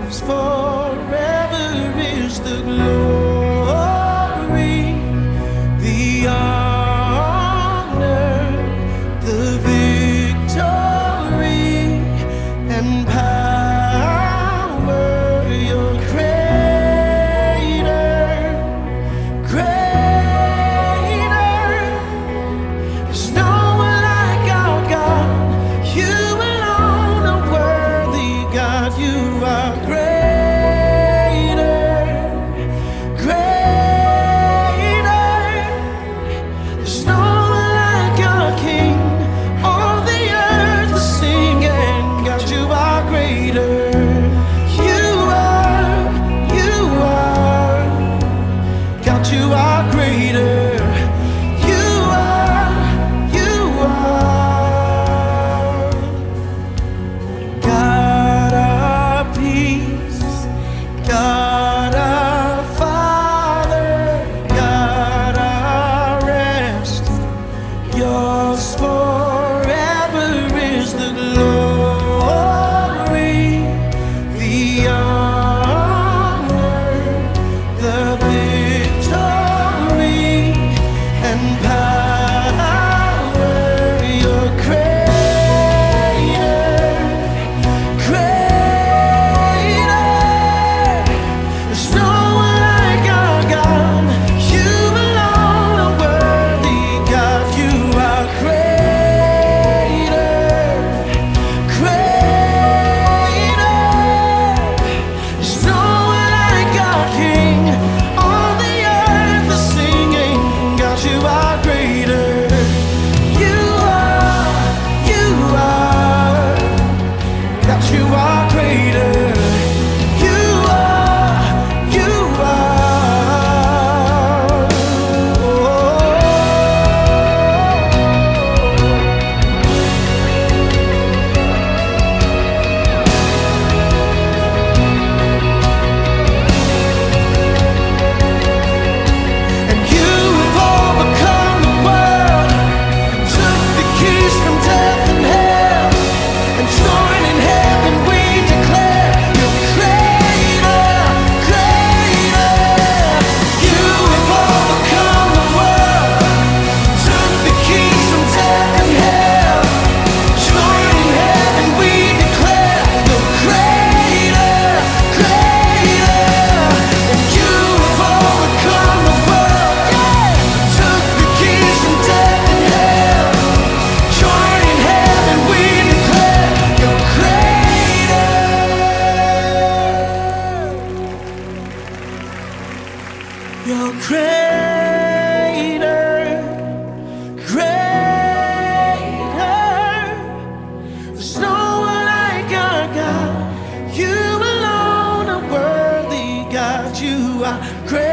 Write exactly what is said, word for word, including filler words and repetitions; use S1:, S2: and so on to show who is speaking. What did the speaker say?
S1: yours forever is the glory, the honor, the victory, and power. You're greater, greater. There's no one like our God. You alone are worthy, God. You are greater, greater. There's no one like our King. All the earth is singing, God, you are greater. You are, you are, God, you are greater. You are, you are. God our peace, God our Father, God our rest. Yours forever is the glory, the honor, the victory, and power. You're greater, greater. There's no one like our God. You alone are worthy, God. You are greater, greater. There's no one like our King. All the earth is singing, God, you are greater. You are, you are, God, you are greater. You are, you are. And you have overcome the world, took the keys from death and hell, and joined in heaven we declare you're greater, greater. You have overcome the world, took the keys from death and hell, joined in heaven we declare you're greater, greater. And you have overcome the world, yeah. Took the keys from death and hell, joined in heaven we declare you're greater. You're greater, greater. There's no one like our God. You alone are worthy, God. You are greater.